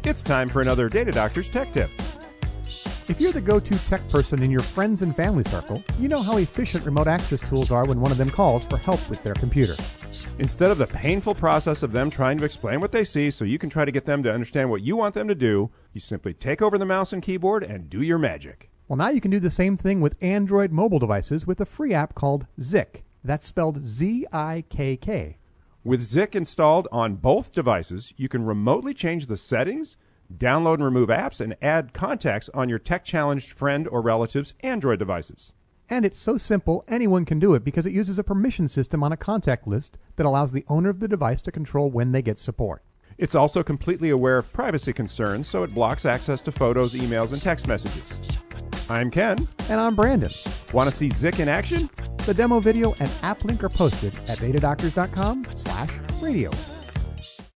It's time for another Data Doctor's Tech Tip. If you're the go-to tech person in your friends and family circle, you know how efficient remote access tools are when one of them calls for help with their computer. Instead of the painful process of them trying to explain what they see so you can try to get them to understand what you want them to do, you simply take over the mouse and keyboard and do your magic. Well, now you can do the same thing with Android mobile devices with a free app called Zik. That's spelled Z-I-K-K. With Zik installed on both devices, you can remotely change the settings, download and remove apps, and add contacts on your tech-challenged friend or relative's Android devices. And it's so simple, anyone can do it because it uses a permission system on a contact list that allows the owner of the device to control when they get support. It's also completely aware of privacy concerns, so it blocks access to photos, emails, and text messages. I'm Ken. And I'm Brandon. Want to see Zik in action? The demo video and app link are posted at datadoctors.com/radio.